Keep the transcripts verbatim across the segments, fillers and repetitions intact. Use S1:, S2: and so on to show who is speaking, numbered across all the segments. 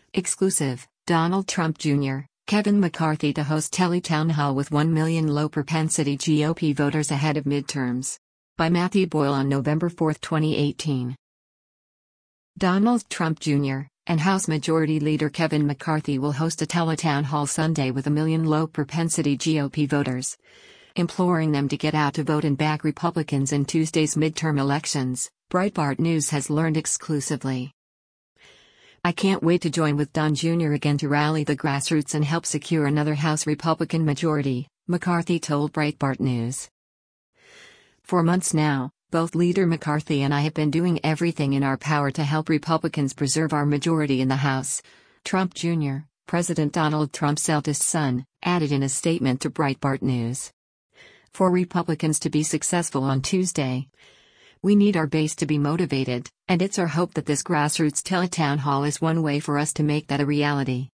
S1: Exclusive, Donald Trump Junior, Kevin McCarthy to host Teletown Hall with one million low-propensity G O P voters ahead of midterms. By Matthew Boyle on November fourth, twenty eighteen. Donald Trump Junior and House Majority Leader Kevin McCarthy will host a Teletown Hall Sunday with a million low-propensity G O P voters, imploring them to get out to vote and back Republicans in Tuesday's midterm elections, Breitbart News has learned exclusively. "I can't wait to join with Don Junior again to rally the grassroots and help secure another House Republican majority," McCarthy told Breitbart News. "For months now, both Leader McCarthy and I have been doing everything in our power to help Republicans preserve our majority in the House," Trump Junior, President Donald Trump's eldest son, added in a statement to Breitbart News. "For Republicans to be successful on Tuesday, we need our base to be motivated, and it's our hope that this grassroots Teletown Hall is one way for us to make that a reality."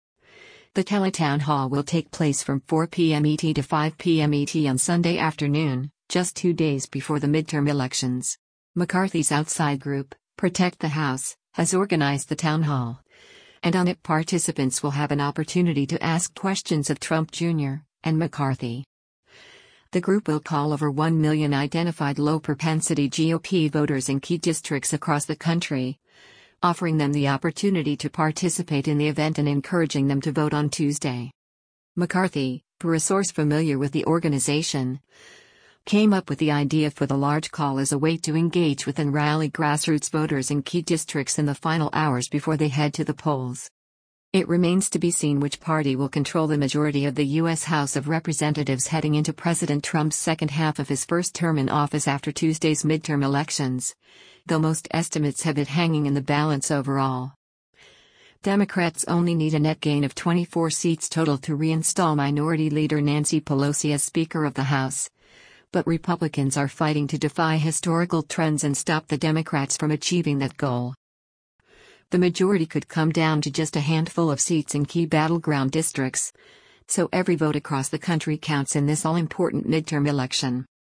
S1: The Teletown Hall will take place from four p m E T to five p m E T on Sunday afternoon, just two days before the midterm elections. McCarthy's outside group, Protect the House, has organized the town hall, and on it participants will have an opportunity to ask questions of Trump Junior and McCarthy. The group will call over one million identified low-propensity G O P voters in key districts across the country, offering them the opportunity to participate in the event and encouraging them to vote on Tuesday. McCarthy, per a source familiar with the organization, came up with the idea for the large call as a way to engage with and rally grassroots voters in key districts in the final hours before they head to the polls. It remains to be seen which party will control the majority of the U S House of Representatives heading into President Trump's second half of his first term in office after Tuesday's midterm elections, though most estimates have it hanging in the balance overall. Democrats only need a net gain of twenty-four seats total to reinstall Minority Leader Nancy Pelosi as Speaker of the House, but Republicans are fighting to defy historical trends and stop the Democrats from achieving that goal. The majority could come down to just a handful of seats in key battleground districts, so every vote across the country counts in this all-important midterm election.